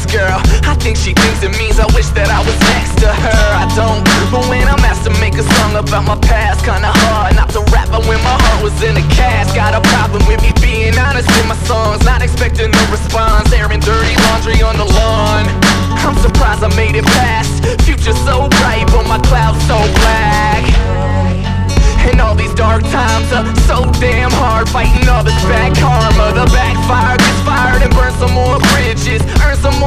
girl. I think she thinks it means I wish that I was next to her. I don't, but when I'm asked to make a song about my past, kinda hard not to rap, but when my heart was in a cast. Got a problem with me being honest in my songs, not expecting no response, airing dirty laundry on the lawn. I'm surprised I made it past. Future so bright, but my cloud's so black. And all these dark times are so damn hard, fighting all this bad karma. The backfire gets fired and burn some more bridges, earn some more